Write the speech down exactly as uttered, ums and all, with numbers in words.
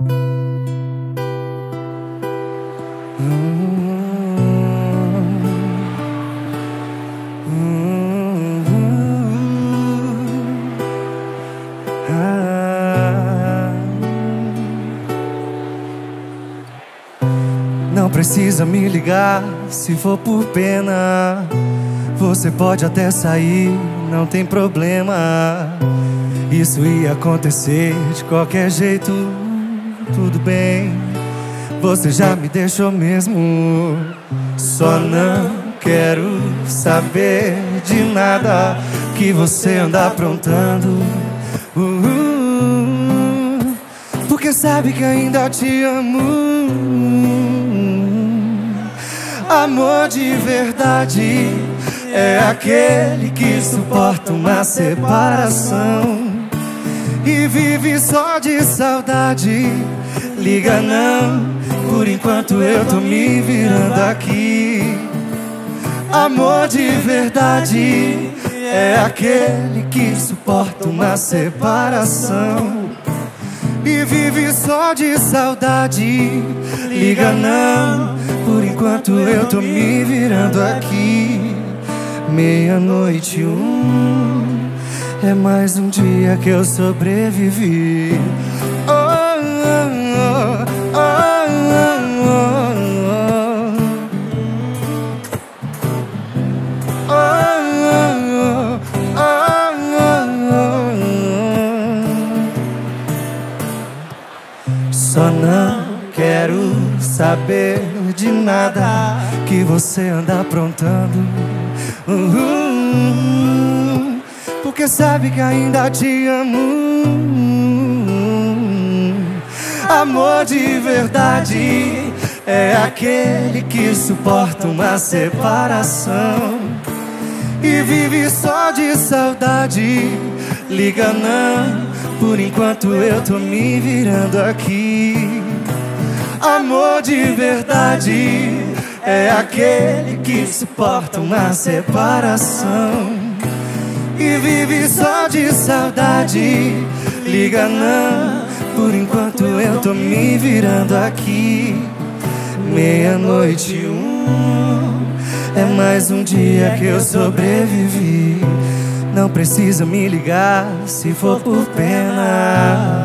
Não precisa me ligar se for por pena. Você pode até sair, não tem problema. Isso ia acontecer de qualquer jeito, tudo bem. Você já me deixou mesmo. Só não quero saber de nada que você anda aprontando. uh, uh, Porque sabe que ainda te amo. Amor de verdade é aquele que suporta uma separação e vive só de saudade. Liga não, por enquanto eu tô me virando aqui. Amor de verdade é aquele que suporta uma separação e vive só de saudade. Liga não, por enquanto eu tô me virando aqui. Meia-noite e um é mais um dia que eu sobrevivi. Oh, oh, oh, oh, oh, oh, oh. Só não quero saber de nada que você anda aprontando. Uhum, porque sabe que ainda te amo. Amor de verdade é aquele que suporta uma separação e vive só de saudade. Liga não, por enquanto eu tô me virando aqui. Amor de verdade é aquele que suporta uma separação e vive só de saudade. Liga não, por enquanto eu tô me virando aqui. Meia-noite e um é mais um dia que eu sobrevivi. Não precisa me ligar se for por pena.